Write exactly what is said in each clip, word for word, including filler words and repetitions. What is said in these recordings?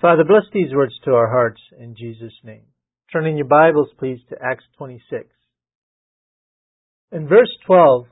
Father, bless these words to our hearts in Jesus' name. Turn in your Bibles, please, to Acts twenty-six. In verse twelve,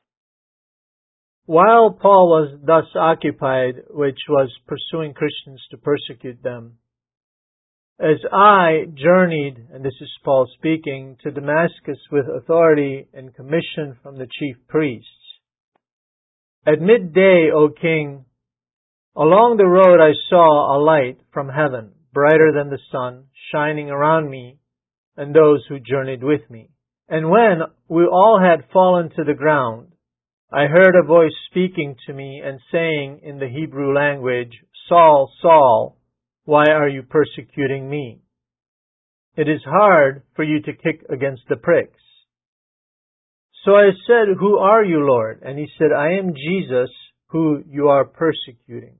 while Paul was thus occupied, which was pursuing Christians to persecute them, as I journeyed, and this is Paul speaking, to Damascus with authority and commission from the chief priests. At midday, O king, along the road I saw a light from heaven, brighter than the sun, shining around me and those who journeyed with me. And when we all had fallen to the ground, I heard a voice speaking to me and saying in the Hebrew language, Saul, Saul, why are you persecuting me? It is hard for you to kick against the pricks. So I said, Who are you, Lord? And he said, I am Jesus, who you are persecuting.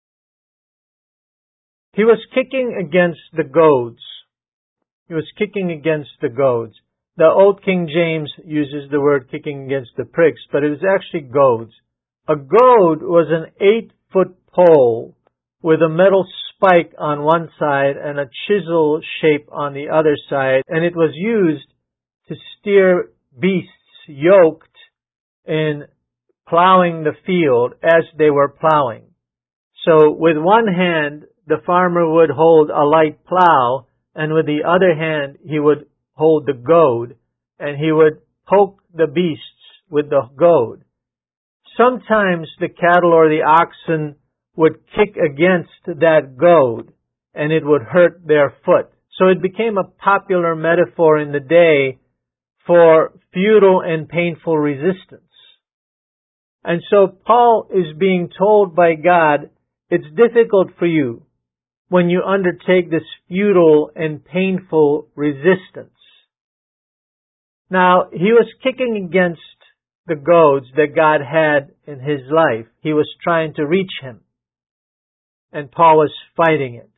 He was kicking against the goads. He was kicking against the goads. The Old King James uses the word kicking against the pricks, but it was actually goads. A goad was an eight-foot pole with a metal spike on one side and a chisel shape on the other side, and it was used to steer beasts yoked in plowing the field as they were plowing. So with one hand, the farmer would hold a light plow, and with the other hand, he would hold the goad, and he would poke the beasts with the goad. Sometimes the cattle or the oxen would kick against that goad, and it would hurt their foot. So it became a popular metaphor in the day for futile and painful resistance. And so Paul is being told by God, it's difficult for you when you undertake this futile and painful resistance. Now, he was kicking against the goads that God had in his life. He was trying to reach him, and Paul was fighting it.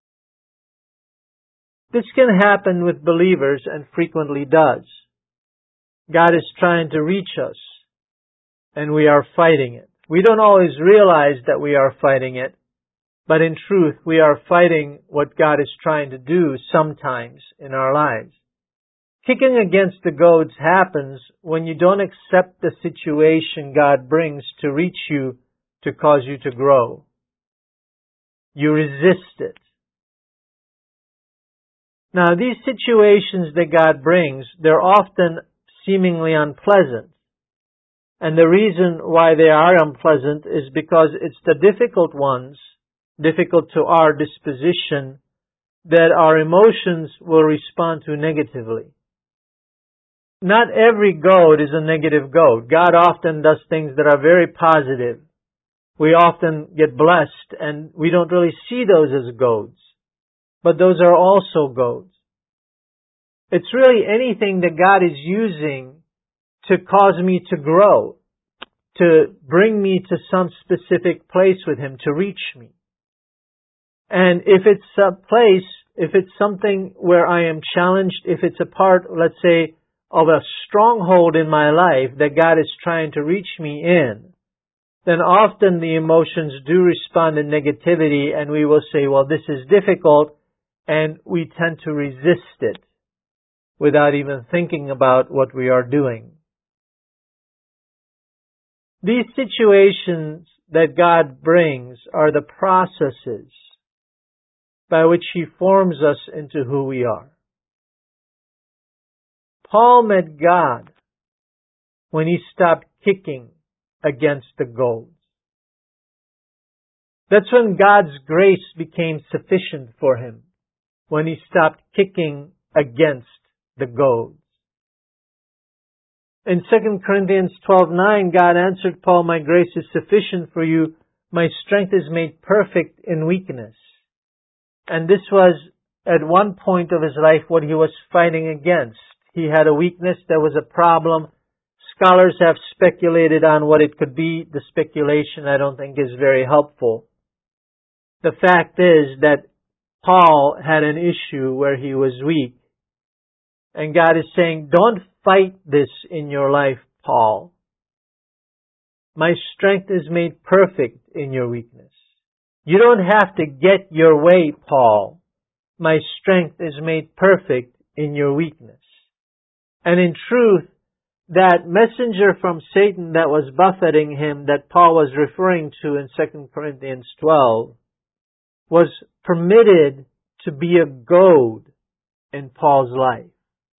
This can happen with believers and frequently does. God is trying to reach us, and we are fighting it. We don't always realize that we are fighting it, but in truth, we are fighting what God is trying to do sometimes in our lives. Kicking against the goads happens when you don't accept the situation God brings to reach you to cause you to grow. You resist it. Now, these situations that God brings, they're often seemingly unpleasant. And the reason why they are unpleasant is because it's the difficult ones, difficult to our disposition, that our emotions will respond to negatively. Not every goad is a negative goad. God often does things that are very positive. We often get blessed and we don't really see those as goads. But those are also goads. It's really anything that God is using to cause me to grow, to bring me to some specific place with Him, to reach me. And if it's a place, if it's something where I am challenged, if it's a part, let's say, of a stronghold in my life that God is trying to reach me in, then often the emotions do respond in negativity and we will say, well, this is difficult, and we tend to resist it without even thinking about what we are doing. These situations that God brings are the processes by which He forms us into who we are. Paul met God when he stopped kicking against the goads. That's when God's grace became sufficient for him, when he stopped kicking against the goads. In Second Corinthians twelve nine, God answered Paul, my grace is sufficient for you. My strength is made perfect in weakness. And this was at one point of his life what he was fighting against. He had a weakness, there was a problem. Scholars have speculated on what it could be. The speculation I don't think is very helpful. The fact is that Paul had an issue where he was weak. And God is saying, don't fight this in your life, Paul. My strength is made perfect in your weakness. You don't have to get your way, Paul. My strength is made perfect in your weakness. And in truth, that messenger from Satan that was buffeting him, that Paul was referring to in Second Corinthians twelve, was permitted to be a goad in Paul's life.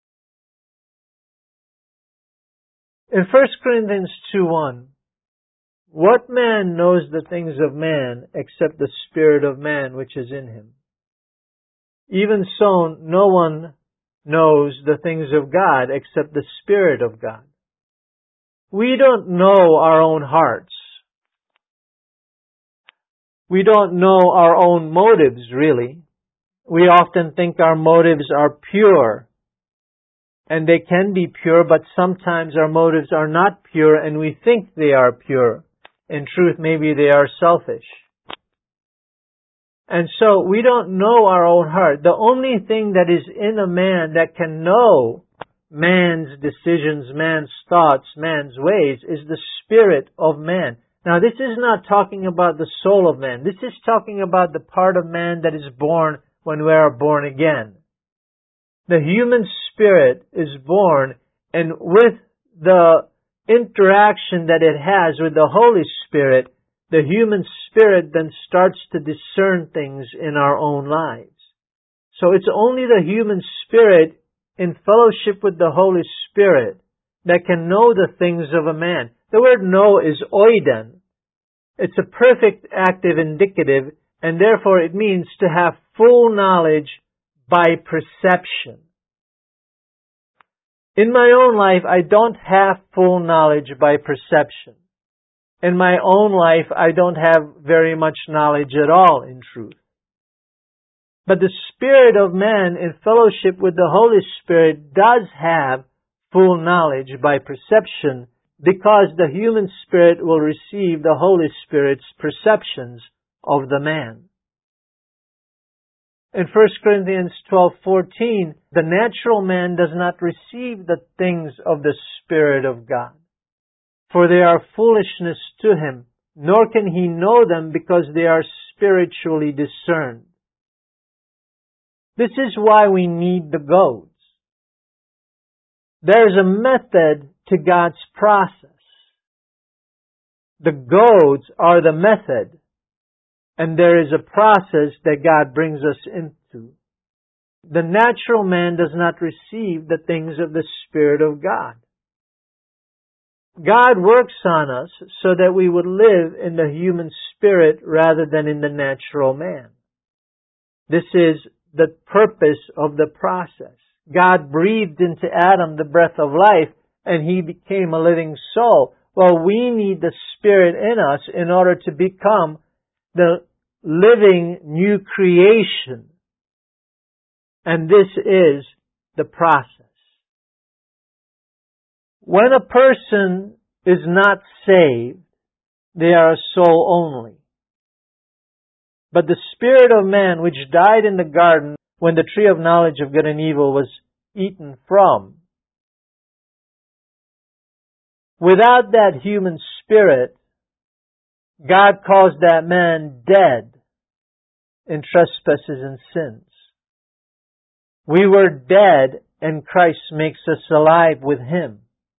In First Corinthians two one, what man knows the things of man except the spirit of man which is in him? Even so, no one knows the things of God except the Spirit of God. We don't know our own hearts. We don't know our own motives, really. We often think our motives are pure. And they can be pure, but sometimes our motives are not pure and we think they are pure. In truth, maybe they are selfish. And so we don't know our own heart. The only thing that is in a man that can know man's decisions, man's thoughts, man's ways is the spirit of man. Now this is not talking about the soul of man. This is talking about the part of man that is born when we are born again. The human spirit is born, and with the interaction that it has with the Holy Spirit, the human spirit then starts to discern things in our own lives. So it's only the human spirit in fellowship with the Holy Spirit that can know the things of a man. The word know is oiden. It's a perfect active indicative, and therefore it means to have full knowledge by perception. In my own life, I don't have full knowledge by perception. In my own life, I don't have very much knowledge at all, in truth. But the spirit of man in fellowship with the Holy Spirit does have full knowledge by perception, because the human spirit will receive the Holy Spirit's perceptions of the man. In First Corinthians twelve fourteen, the natural man does not receive the things of the Spirit of God, for they are foolishness to him, nor can he know them because they are spiritually discerned. This is why we need the goads. There's a method to God's process. The goads are the method, and there is a process that God brings us into. The natural man does not receive the things of the Spirit of God. God works on us so that we would live in the human spirit rather than in the natural man. This is the purpose of the process. God breathed into Adam the breath of life, and he became a living soul. Well, we need the Spirit in us in order to become the living new creation. And this is the process. When a person is not saved, they are a soul only. But the spirit of man, which died in the garden when the tree of knowledge of good and evil was eaten from, without that human spirit, God calls that man dead in trespasses and sins. We were dead, and Christ makes us alive with Him.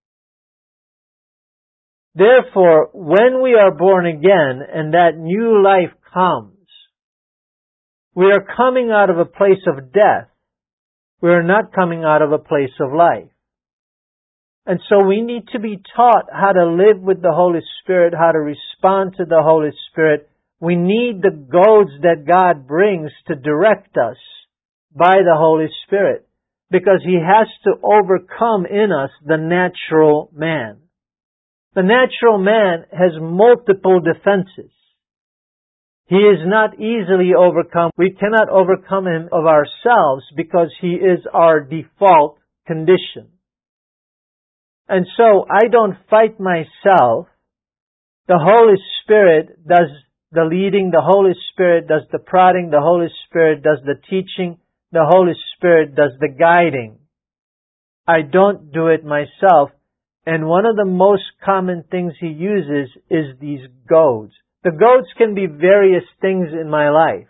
Therefore, when we are born again and that new life comes, we are coming out of a place of death. We are not coming out of a place of life. And so we need to be taught how to live with the Holy Spirit, how to respond to the Holy Spirit. We need the goads that God brings to direct us by the Holy Spirit, because He has to overcome in us the natural man. The natural man has multiple defenses. He is not easily overcome. We cannot overcome him of ourselves because he is our default condition. And so I don't fight myself. The Holy Spirit does the leading. The Holy Spirit does the prodding. The Holy Spirit does the teaching. The Holy Spirit does the guiding. I don't do it myself. And one of the most common things He uses is these goads. The goads can be various things in my life.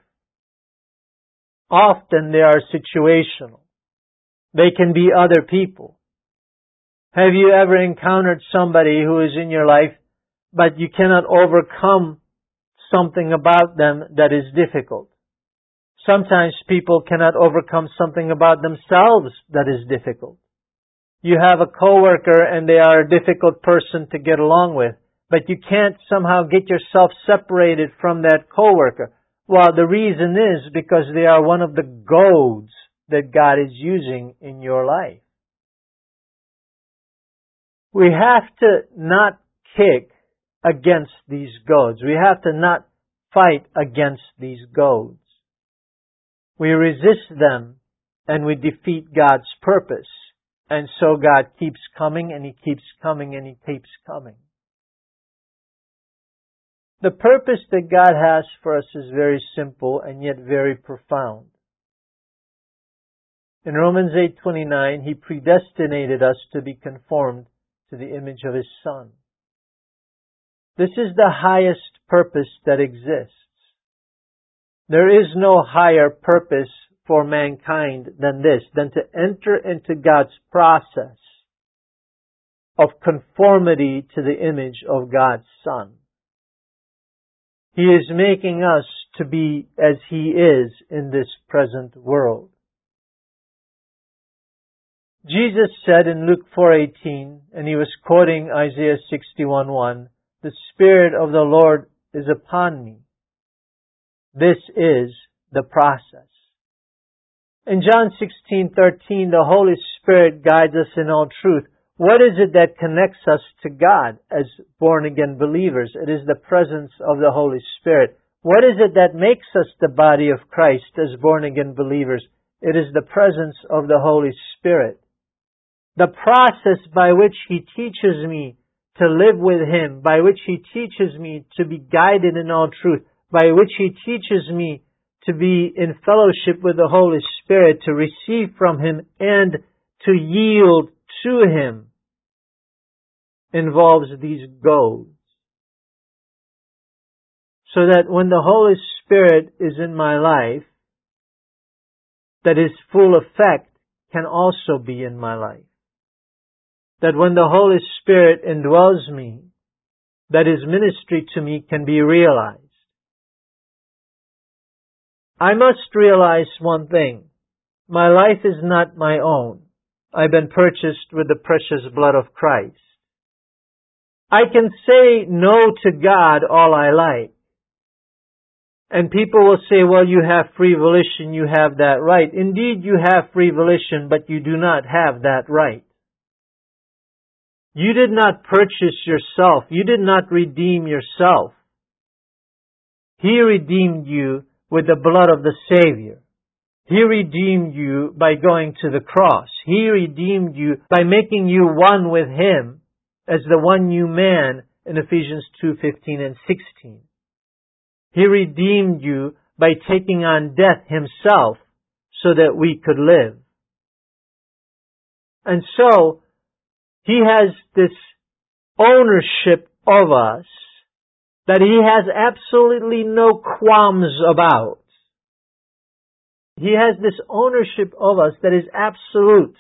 Often they are situational. They can be other people. Have you ever encountered somebody who is in your life, but you cannot overcome something about them that is difficult? Sometimes people cannot overcome something about themselves that is difficult. You have a coworker and they are a difficult person to get along with, but you can't somehow get yourself separated from that coworker. Well, the reason is because they are one of the goads that God is using in your life. We have to not kick against these goads. We have to not fight against these goads. We resist them and we defeat God's purpose. And so God keeps coming and He keeps coming and He keeps coming. The purpose that God has for us is very simple and yet very profound. In Romans eight twenty-nine, He predestinated us to be conformed to the image of His Son. This is the highest purpose that exists. There is no higher purpose for mankind than this, than to enter into God's process of conformity to the image of God's Son. He is making us to be as He is in this present world. Jesus said in Luke four eighteen, and He was quoting Isaiah sixty-one one, "The Spirit of the Lord is upon me." This is the process. In John sixteen thirteen, the Holy Spirit guides us in all truth. What is it that connects us to God as born-again believers? It is the presence of the Holy Spirit. What is it that makes us the body of Christ as born-again believers? It is the presence of the Holy Spirit. The process by which He teaches me to live with Him, by which He teaches me to be guided in all truth, by which He teaches me to be in fellowship with the Holy Spirit, to receive from Him and to yield to Him, involves these goals. So that when the Holy Spirit is in my life, that His full effect can also be in my life. That when the Holy Spirit indwells me, that His ministry to me can be realized. I must realize one thing. My life is not my own. I've been purchased with the precious blood of Christ. I can say no to God all I like. And people will say, well, you have free volition, you have that right. Indeed, you have free volition, but you do not have that right. You did not purchase yourself. You did not redeem yourself. He redeemed you with the blood of the Savior. He redeemed you by going to the cross. He redeemed you by making you one with Him as the one new man in Ephesians two fifteen and sixteen. He redeemed you by taking on death Himself so that we could live. And so, He has this ownership of us that He has absolutely no qualms about. He has this ownership of us that is absolute.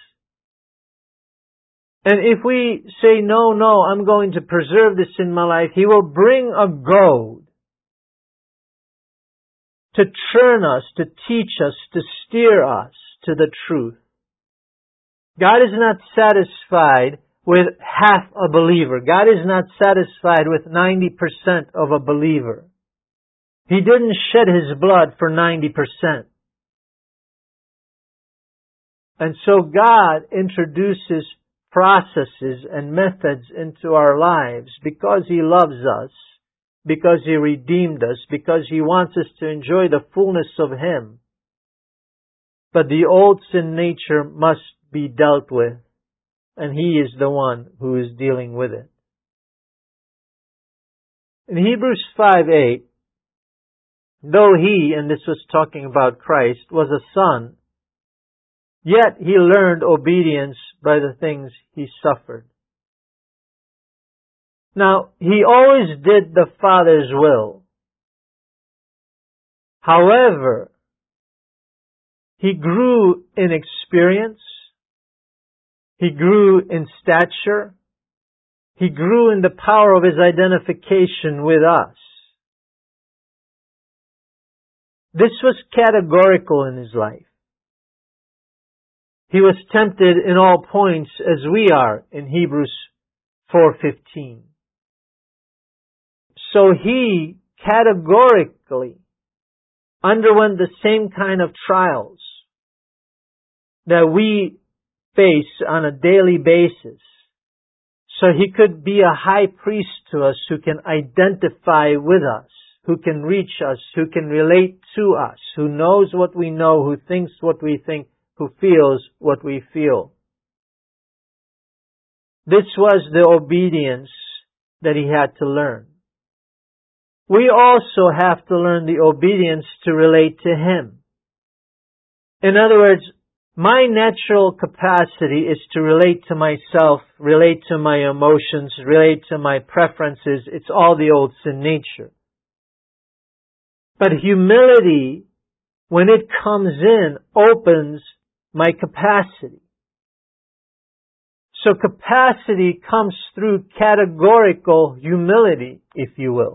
And if we say, no, no, I'm going to preserve this in my life, He will bring a goad to churn us, to teach us, to steer us to the truth. God is not satisfied with half a believer. God is not satisfied with ninety percent of a believer. He didn't shed His blood for ninety percent. And so God introduces processes and methods into our lives because He loves us, because He redeemed us, because He wants us to enjoy the fullness of Him. But the old sin nature must be dealt with, and He is the one who is dealing with it. In Hebrews five eight, though He, and this was talking about Christ, was a son, yet He learned obedience by the things He suffered. Now, He always did the Father's will. However, he grew in experience, he grew in stature, he grew in the power of his identification with us. This was categorical in his life. He was tempted in all points as we are in Hebrews four fifteen. So he categorically underwent the same kind of trials that we face on a daily basis. So he could be a high priest to us who can identify with us, who can reach us, who can relate to us, who knows what we know, who thinks what we think, who feels what we feel. This was the obedience that he had to learn. We also have to learn the obedience to relate to him. In other words, my natural capacity is to relate to myself, relate to my emotions, relate to my preferences. It's all the old sin nature. But humility, when it comes in, opens my capacity. So capacity comes through categorical humility, if you will.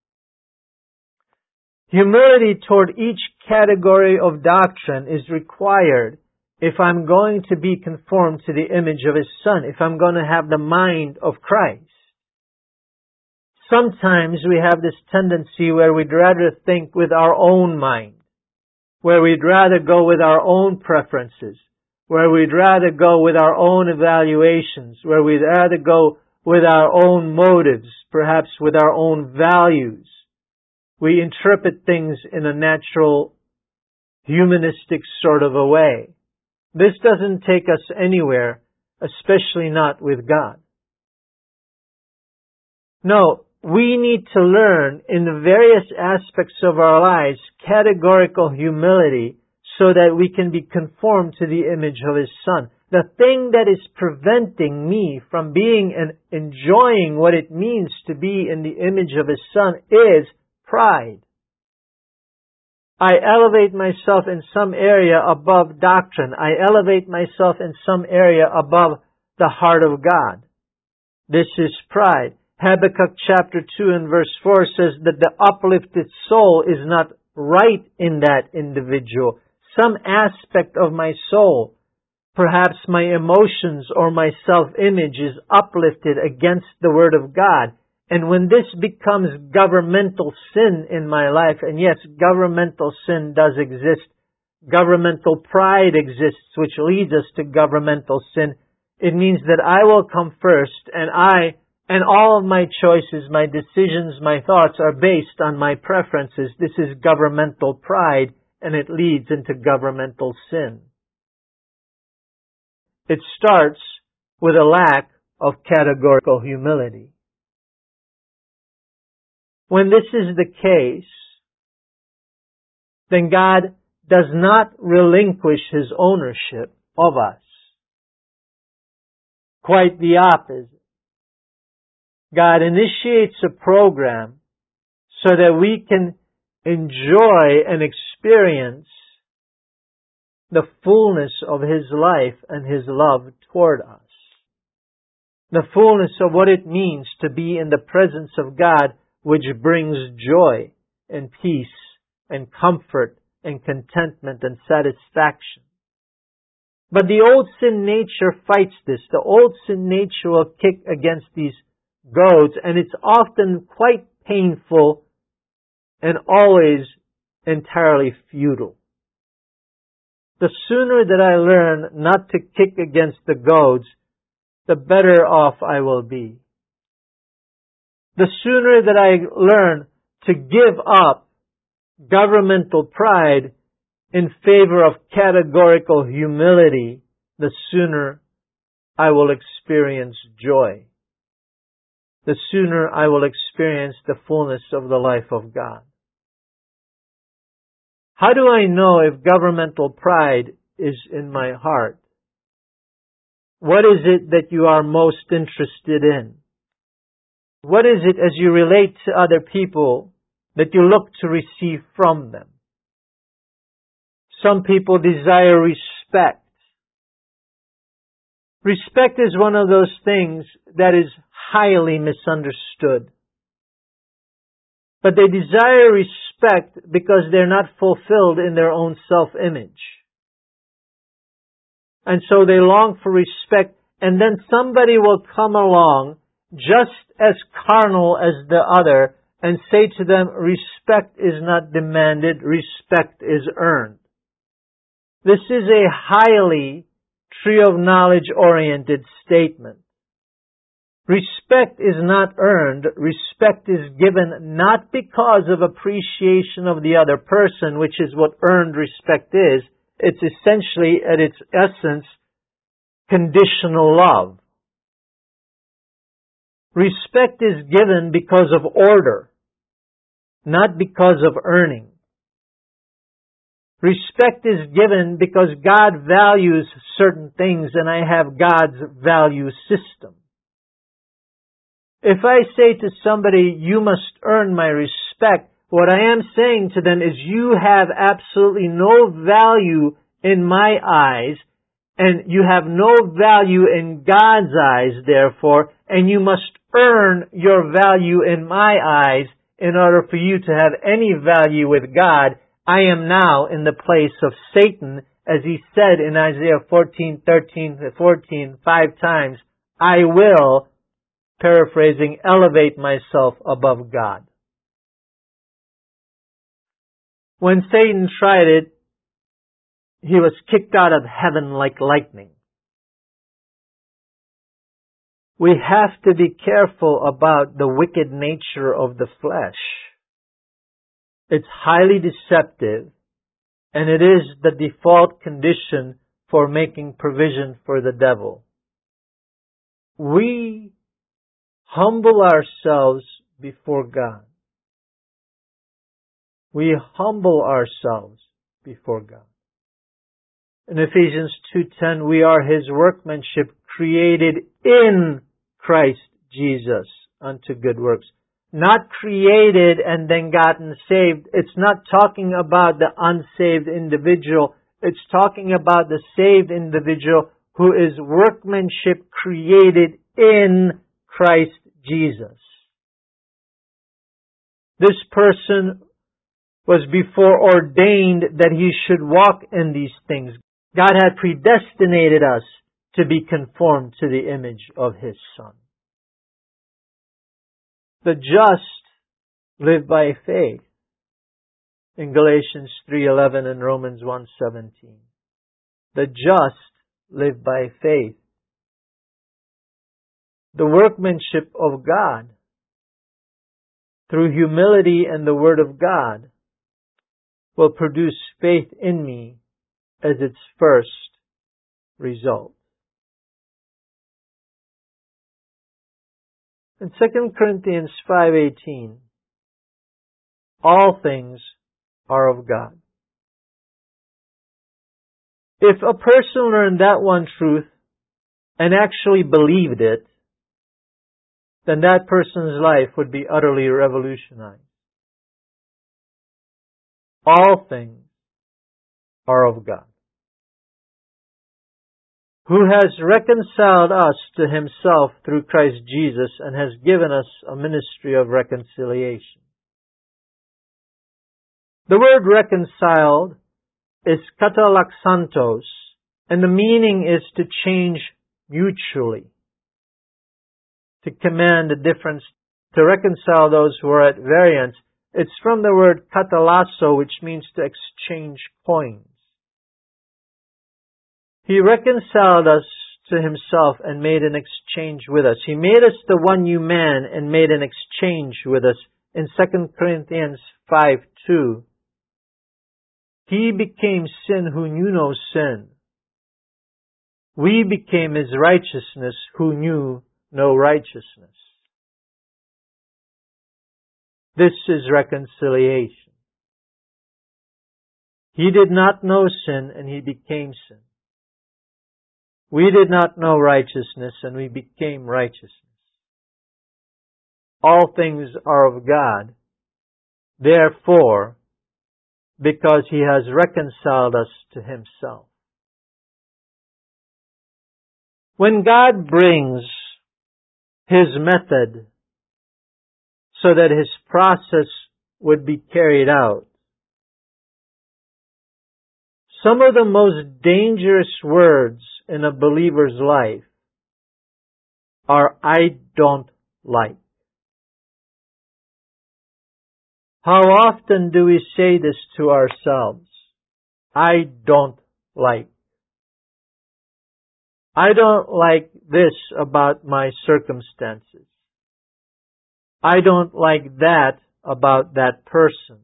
Humility toward each category of doctrine is required if I'm going to be conformed to the image of His Son, if I'm going to have the mind of Christ. Sometimes we have this tendency where we'd rather think with our own mind, where we'd rather go with our own preferences, where we'd rather go with our own evaluations, where we'd rather go with our own motives, perhaps with our own values. We interpret things in a natural, humanistic sort of a way. This doesn't take us anywhere, especially not with God. No, we need to learn in the various aspects of our lives categorical humility so that we can be conformed to the image of His Son. The thing that is preventing me from being and enjoying what it means to be in the image of His Son is pride. I elevate myself in some area above doctrine. I elevate myself in some area above the heart of God. This is pride. Habakkuk chapter two and verse four says that the uplifted soul is not right in that individual. Some aspect of my soul, perhaps my emotions or my self-image, is uplifted against the Word of God. And when this becomes governmental sin in my life, and yes, governmental sin does exist, governmental pride exists, which leads us to governmental sin, it means that I will come first, and I, and all of my choices, my decisions, my thoughts are based on my preferences. This is governmental pride, and it leads into governmental sin. It starts with a lack of categorical humility. When this is the case, then God does not relinquish His ownership of us. Quite the opposite. God initiates a program so that we can enjoy and experience the fullness of His life and His love toward us. The fullness of what it means to be in the presence of God, which brings joy and peace and comfort and contentment and satisfaction. But the old sin nature fights this. The old sin nature will kick against these goads, and it's often quite painful and always entirely futile. The sooner that I learn not to kick against the goads, the better off I will be. The sooner that I learn to give up governmental pride in favor of categorical humility, the sooner I will experience joy. The sooner I will experience the fullness of the life of God. How do I know if governmental pride is in my heart? What is it that you are most interested in? What is it as you relate to other people that you look to receive from them? Some people desire respect. Respect is one of those things that is highly misunderstood. But they desire respect because they're not fulfilled in their own self-image. And so they long for respect, and then somebody will come along just as carnal as the other and say to them, respect is not demanded, respect is earned. This is a highly tree of knowledge oriented statement. Respect is not earned. Respect is given not because of appreciation of the other person, which is what earned respect is. It's essentially, at its essence, conditional love. Respect is given because of order, not because of earning. Respect is given because God values certain things and I have God's value system. If I say to somebody, you must earn my respect, what I am saying to them is you have absolutely no value in my eyes, and you have no value in God's eyes, therefore, and you must earn your value in my eyes in order for you to have any value with God. I am now in the place of Satan, as he said in Isaiah fourteen, thirteen, fourteen, five times, I will, paraphrasing, elevate myself above God. When Satan tried it, he was kicked out of heaven like lightning. We have to be careful about the wicked nature of the flesh. It's highly deceptive, and it is the default condition for making provision for the devil. We humble ourselves before God. We humble ourselves before God. In Ephesians two ten, we are His workmanship created in Christ Jesus unto good works. Not created and then gotten saved. It's not talking about the unsaved individual. It's talking about the saved individual who is workmanship created in Christ Jesus. This person was before ordained that he should walk in these things. God had predestinated us to be conformed to the image of His Son. The just live by faith in Galatians three eleven and Romans one seventeen. The just live by faith. The workmanship of God, through humility and the Word of God, will produce faith in me as its first result. In Second Corinthians five eighteen, all things are of God. If a person learned that one truth and actually believed it, then that person's life would be utterly revolutionized. All things are of God, who has reconciled us to Himself through Christ Jesus and has given us a ministry of reconciliation. The word reconciled is katalaxantos, and the meaning is to change mutually, to command a difference, to reconcile those who are at variance. It's from the word katalasso, which means to exchange coins. He reconciled us to Himself and made an exchange with us. He made us the one new man and made an exchange with us. In Second Corinthians five two, He became sin who knew no sin. We became His righteousness who knew no righteousness. This is reconciliation. He did not know sin and He became sin. We did not know righteousness and we became righteousness. All things are of God. Therefore, because He has reconciled us to Himself. When God brings His method so that His process would be carried out, some of the most dangerous words in a believer's life are "I don't like." How often do we say this to ourselves? I don't like. I don't like this about my circumstances. I don't like that about that person.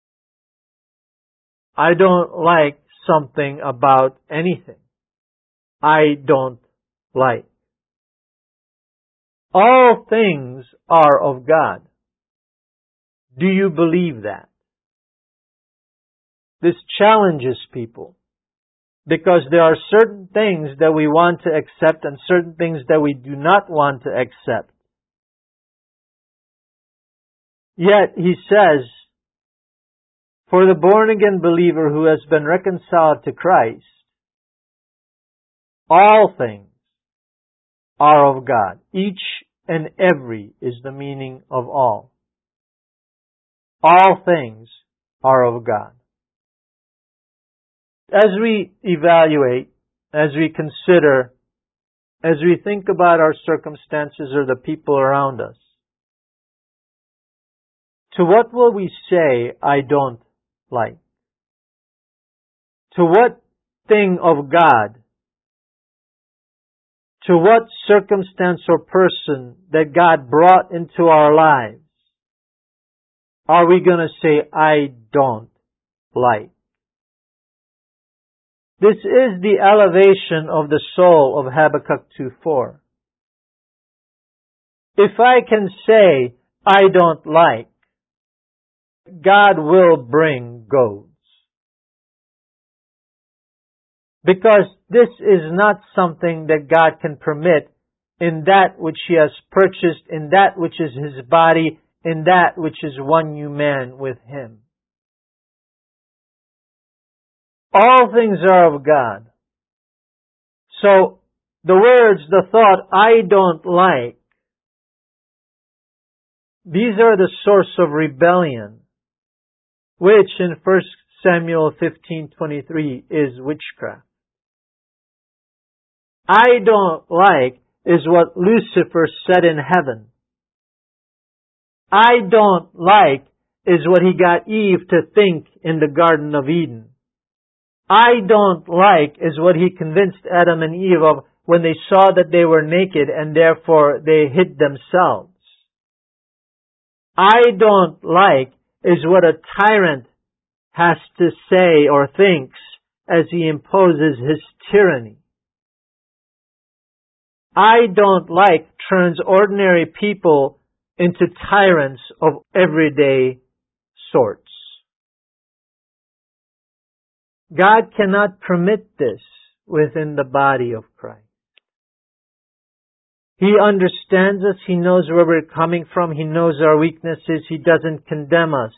I don't like something about anything. I don't like. All things are of God. Do you believe that? This challenges people because there are certain things that we want to accept and certain things that we do not want to accept. Yet He says, for the born-again believer who has been reconciled to Christ, all things are of God. Each and every is the meaning of all. All things are of God. As we evaluate, as we consider, as we think about our circumstances or the people around us, to what will we say, I don't like? To what thing of God, to what circumstance or person that God brought into our lives, are we going to say, I don't like? This is the elevation of the soul of Habakkuk two four. If I can say, I don't like, God will bring goads. Because this is not something that God can permit in that which He has purchased, in that which is His body, in that which is one new man with Him. All things are of God. So, the words, the thought, I don't like, these are the source of rebellion, which in First Samuel fifteen twenty-three is witchcraft. I don't like is what Lucifer said in heaven. I don't like is what he got Eve to think in the Garden of Eden. I don't like is what he convinced Adam and Eve of when they saw that they were naked and therefore they hid themselves. I don't like is what a tyrant has to say or thinks as he imposes his tyranny. I don't like turns ordinary people into tyrants of everyday sorts. God cannot permit this within the body of Christ. He understands us. He knows where we're coming from. He knows our weaknesses. He doesn't condemn us.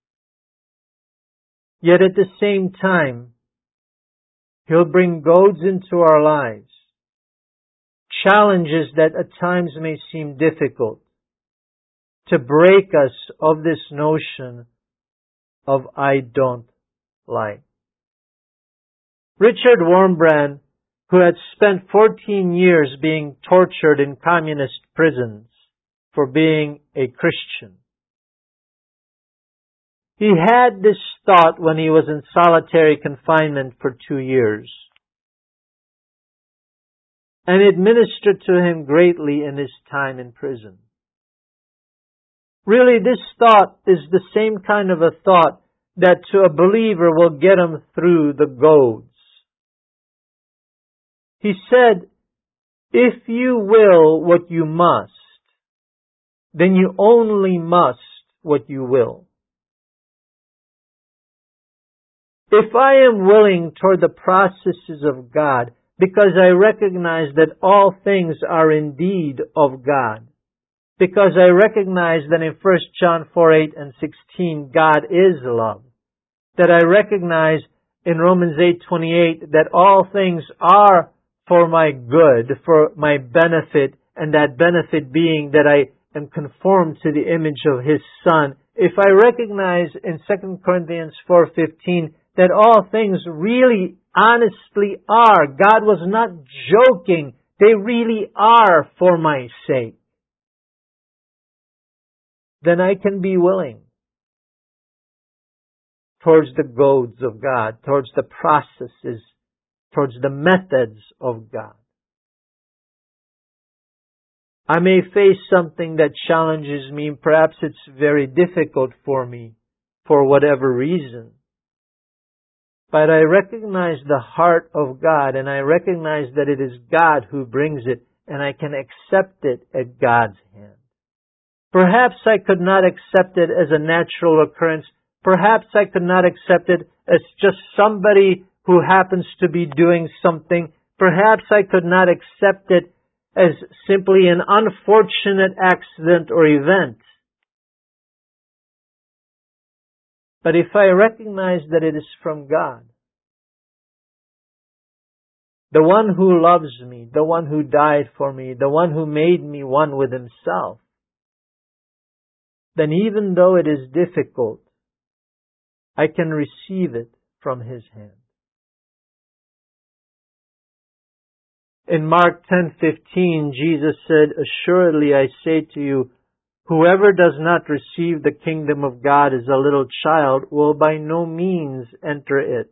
Yet at the same time, He'll bring goads into our lives. Challenges that at times may seem difficult to break us of this notion of I don't like. Richard Wurmbrand, who had spent fourteen years being tortured in communist prisons for being a Christian, he had this thought when he was in solitary confinement for two years. And it ministered to him greatly in his time in prison. Really, this thought is the same kind of a thought that to a believer will get him through the goads. He said, if you will what you must, then you only must what you will. If I am willing toward the processes of God, because I recognize that all things are indeed of God, because I recognize that in First John four eight and sixteen, God is love, that I recognize in Romans eight twenty-eight that all things are for my good, for my benefit, and that benefit being that I am conformed to the image of His Son. If I recognize in Second Corinthians four fifteen that all things really honestly are, God was not joking, they really are for my sake, then I can be willing towards the goads of God, towards the processes, towards the methods of God. I may face something that challenges me, perhaps it's very difficult for me for whatever reason. But I recognize the heart of God, and I recognize that it is God who brings it, and I can accept it at God's hand. Perhaps I could not accept it as a natural occurrence. Perhaps I could not accept it as just somebody who happens to be doing something. Perhaps I could not accept it as simply an unfortunate accident or event. But if I recognize that it is from God, the one who loves me, the one who died for me, the one who made me one with Himself, then even though it is difficult, I can receive it from His hand. In Mark ten fifteen, Jesus said, "Assuredly I say to you, whoever does not receive the kingdom of God as a little child will by no means enter it."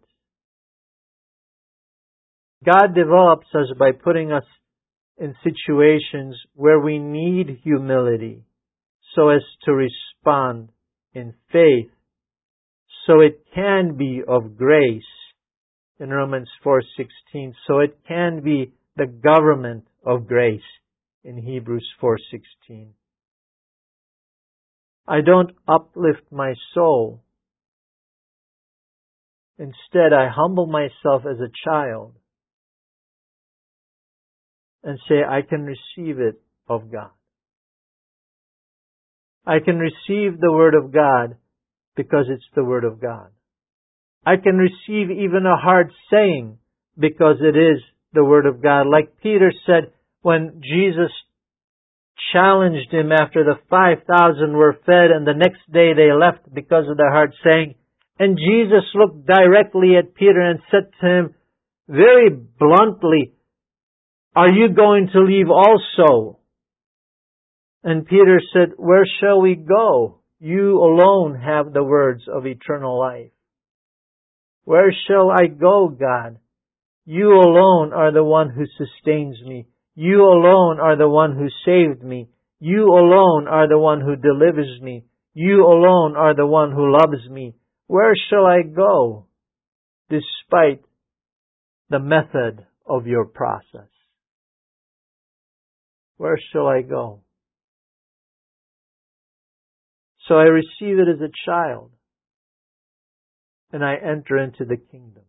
God develops us by putting us in situations where we need humility so as to respond in faith, so it can be of grace in Romans four sixteen, so it can be the government of grace in Hebrews four sixteen. I don't uplift my soul. Instead, I humble myself as a child and say, I can receive it of God. I can receive the Word of God because it's the Word of God. I can receive even a hard saying because it is the Word of God. Like Peter said when Jesus challenged him after the five thousand were fed and the next day they left because of the hard saying. And Jesus looked directly at Peter and said to him very bluntly, "Are you going to leave also?" And Peter said, "Where shall we go? You alone have the words of eternal life." Where shall I go, God? You alone are the one who sustains me. You alone are the one who saved me. You alone are the one who delivers me. You alone are the one who loves me. Where shall I go despite the method of your process? Where shall I go? So I receive it as a child and I enter into the kingdom.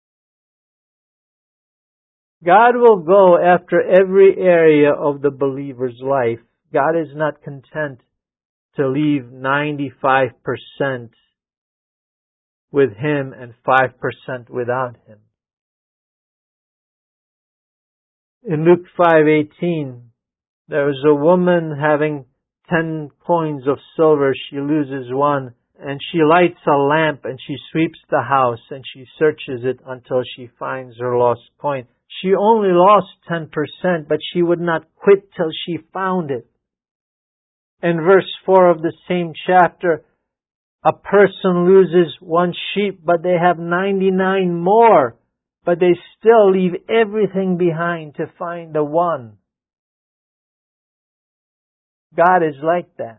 God will go after every area of the believer's life. God is not content to leave ninety-five percent with Him and five percent without Him. In Luke five eighteen, there was a woman having ten coins of silver. She loses one, and she lights a lamp and she sweeps the house and she searches it until she finds her lost coin. She only lost ten percent, but she would not quit till she found it. In verse four of the same chapter, a person loses one sheep, but they have ninety-nine more, but they still leave everything behind to find the one. God is like that.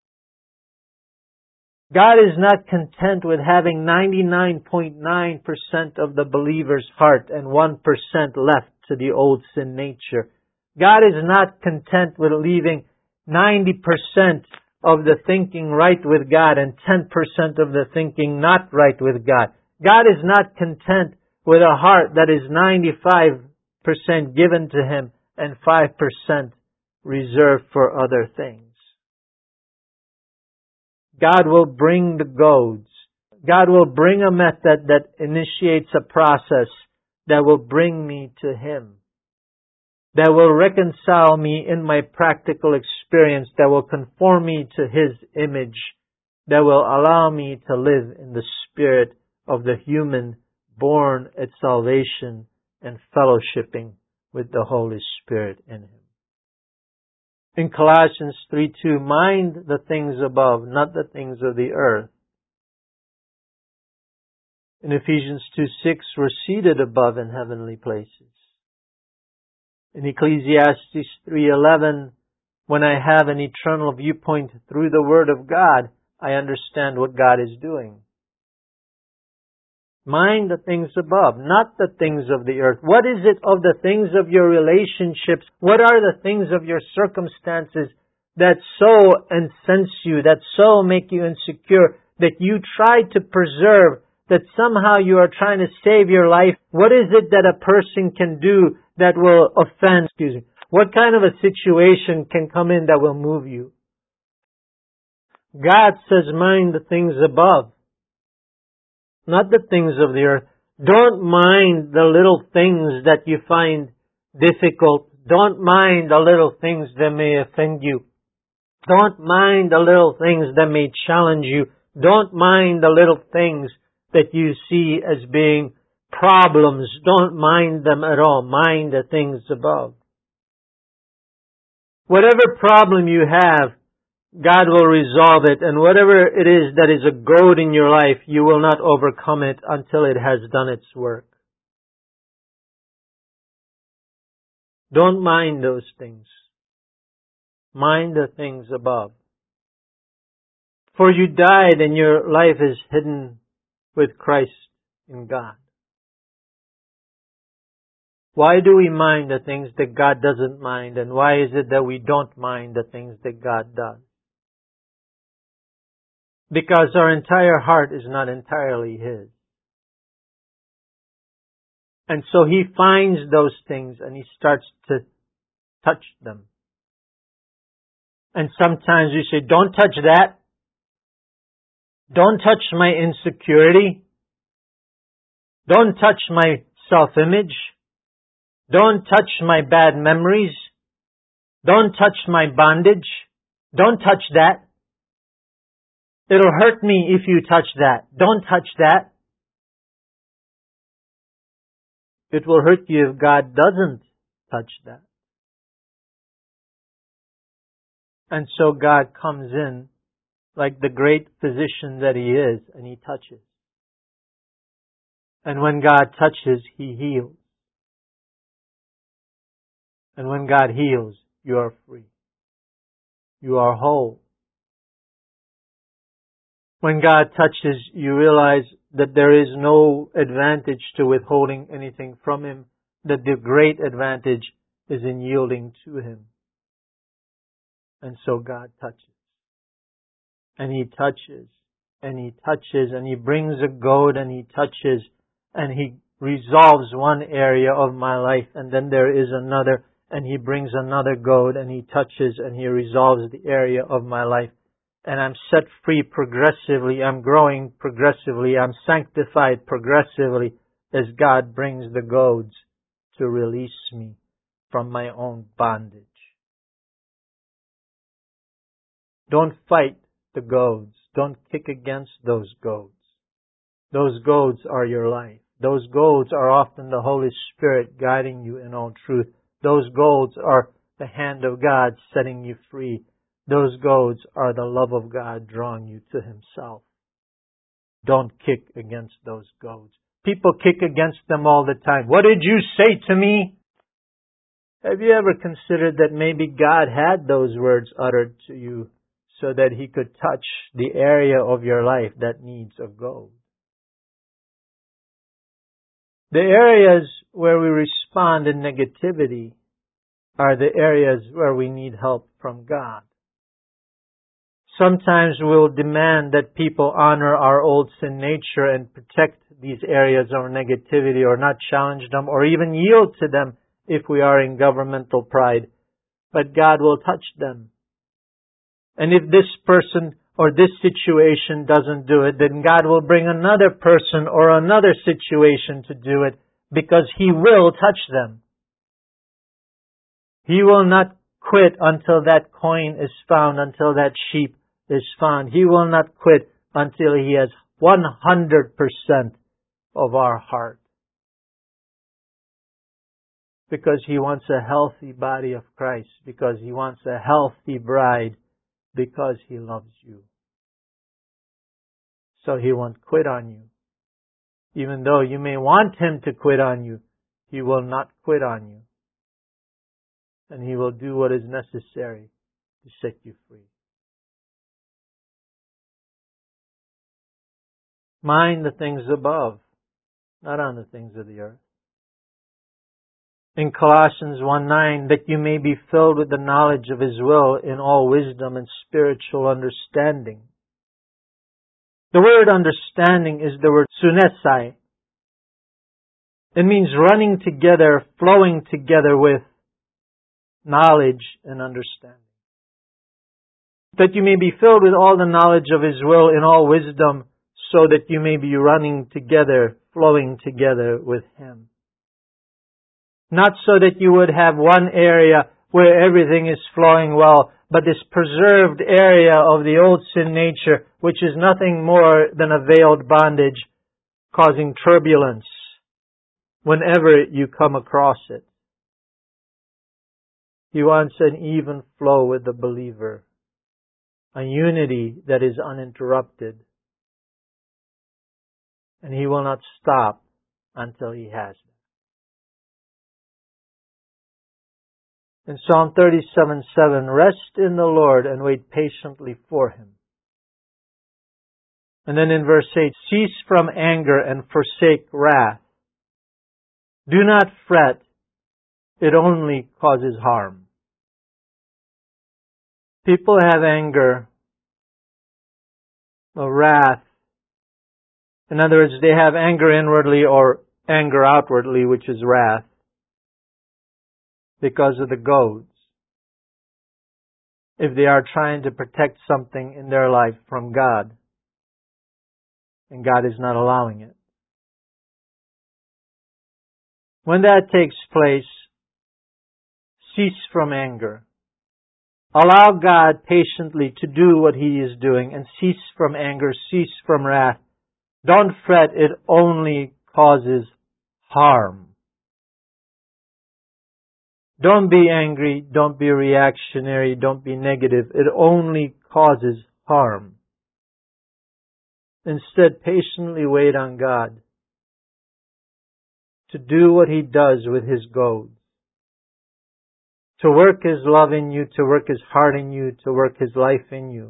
God is not content with having ninety-nine point nine percent of the believer's heart and one percent left to the old sin nature. God is not content with leaving ninety percent of the thinking right with God and ten percent of the thinking not right with God. God is not content with a heart that is ninety-five percent given to Him and five percent reserved for other things. God will bring the goads. God will bring a method that initiates a process that will bring me to Him, that will reconcile me in my practical experience, that will conform me to His image, that will allow me to live in the spirit of the human born at salvation and fellowshipping with the Holy Spirit in Him. In Colossians three two, mind the things above, not the things of the earth. In Ephesians two six, we're seated above in heavenly places. In Ecclesiastes three eleven, when I have an eternal viewpoint through the Word of God, I understand what God is doing. Mind the things above, not the things of the earth. What is it of the things of your relationships? What are the things of your circumstances that so incense you, that so make you insecure, that you try to preserve, that somehow you are trying to save your life? What is it that a person can do that will offend? Excuse me. What kind of a situation can come in that will move you? God says, mind the things above, not the things of the earth. Don't mind the little things that you find difficult. Don't mind the little things that may offend you. Don't mind the little things that may challenge you. Don't mind the little things that you see as being problems. Don't mind them at all. Mind the things above. Whatever problem you have, God will resolve it, and whatever it is that is a goad in your life, you will not overcome it until it has done its work. Don't mind those things. Mind the things above. For you died and your life is hidden with Christ in God. Why do we mind the things that God doesn't mind, and why is it that we don't mind the things that God does? Because our entire heart is not entirely His. And so He finds those things and He starts to touch them. And sometimes we say, don't touch that. Don't touch my insecurity. Don't touch my self-image. Don't touch my bad memories. Don't touch my bondage. Don't touch that. It'll hurt me if you touch that. Don't touch that. It will hurt you if God doesn't touch that. And so God comes in like the great physician that He is, and He touches. And when God touches, He heals. And when God heals, you are free. You are whole. When God touches, you realize that there is no advantage to withholding anything from Him, that the great advantage is in yielding to Him. And so God touches. And He touches, and He touches, and He brings a goad, and He touches, and He resolves one area of my life, and then there is another, and He brings another goad, and He touches, and He resolves the area of my life. And I'm set free progressively, I'm growing progressively, I'm sanctified progressively as God brings the goads to release me from my own bondage. Don't fight the goads. Don't kick against those goads. Those goads are your life. Those goads are often the Holy Spirit guiding you in all truth. Those goads are the hand of God setting you free. Those goads are the love of God drawing you to Himself. Don't kick against those goads. People kick against them all the time. What did you say to me? Have you ever considered that maybe God had those words uttered to you so that He could touch the area of your life that needs a goad? The areas where we respond in negativity are the areas where we need help from God. Sometimes we'll demand that people honor our old sin nature and protect these areas of negativity, or not challenge them, or even yield to them if we are in governmental pride. But God will touch them. And if this person or this situation doesn't do it, then God will bring another person or another situation to do it, because He will touch them. He will not quit until that coin is found, until that sheep is found. He will not quit until He has one hundred percent of our heart. Because He wants a healthy body of Christ. Because He wants a healthy bride. Because He loves you. So He won't quit on you. Even though you may want Him to quit on you, He will not quit on you. And He will do what is necessary to set you free. Mind the things above, not on the things of the earth. In Colossians one nine, that you may be filled with the knowledge of His will in all wisdom and spiritual understanding. The word understanding is the word sunesai. It means running together, flowing together with knowledge and understanding. That you may be filled with all the knowledge of His will in all wisdom, so that you may be running together, flowing together with Him. Not so that you would have one area where everything is flowing well, but this preserved area of the old sin nature, which is nothing more than a veiled bondage, causing turbulence whenever you come across it. He wants an even flow with the believer, a unity that is uninterrupted, and He will not stop until He has it. In Psalm thirty-seven seven, rest in the Lord and wait patiently for Him. And then in verse eight, cease from anger and forsake wrath. Do not fret, it only causes harm. People have anger or wrath. In other words, they have anger inwardly or anger outwardly, which is wrath, because of the goads. If they are trying to protect something in their life from God, and God is not allowing it. When that takes place, cease from anger. Allow God patiently to do what He is doing, and cease from anger, cease from wrath. Don't fret, it only causes harm. Don't be angry, don't be reactionary, don't be negative. It only causes harm. Instead, patiently wait on God to do what He does with His goads. To work His love in you, to work His heart in you, to work His life in you.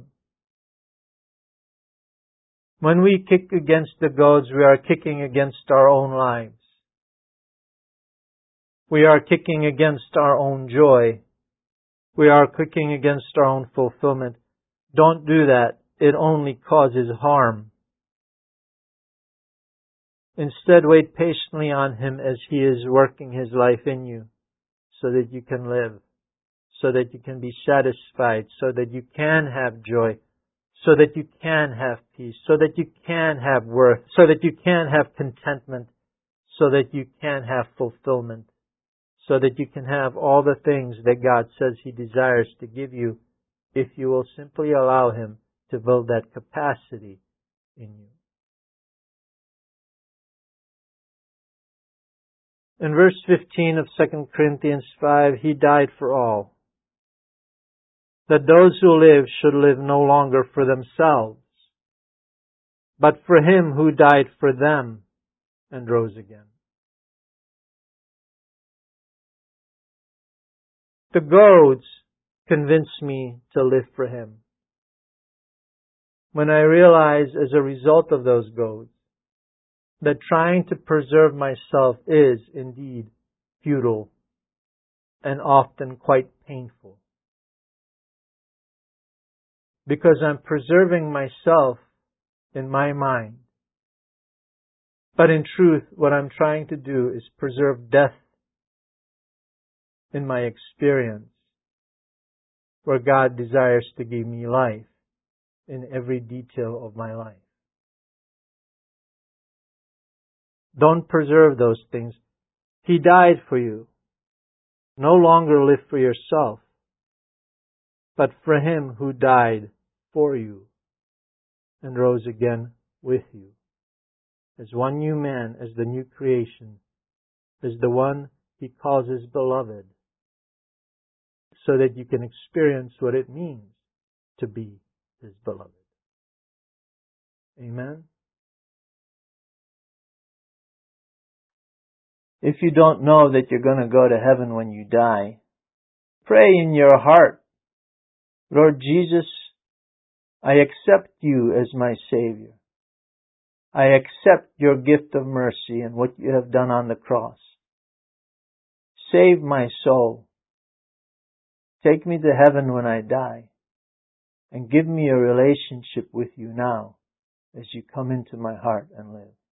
When we kick against the goads, we are kicking against our own lives. We are kicking against our own joy. We are kicking against our own fulfillment. Don't do that. It only causes harm. Instead, wait patiently on Him as He is working His life in you, so that you can live, so that you can be satisfied, so that you can have joy, so that you can have peace, so that you can have worth, so that you can have contentment, so that you can have fulfillment, so that you can have all the things that God says He desires to give you, if you will simply allow Him to build that capacity in you. In verse fifteen of Second Corinthians five, He died for all, that those who live should live no longer for themselves, but for Him who died for them and rose again. The goads convince me to live for Him. When I realize as a result of those goads that trying to preserve myself is indeed futile and often quite painful. Because I'm preserving myself in my mind. But in truth, what I'm trying to do is preserve death in my experience, where God desires to give me life in every detail of my life. Don't preserve those things. He died for you. No longer live for yourself, but for Him who died for you and rose again with you. As one new man, as the new creation, as the one He calls His beloved, so that you can experience what it means to be His beloved. Amen? If you don't know that you're going to go to heaven when you die, pray in your heart, Lord Jesus, I accept you as my Savior. I accept your gift of mercy and what you have done on the cross. Save my soul. Take me to heaven when I die, and give me a relationship with you now as you come into my heart and live.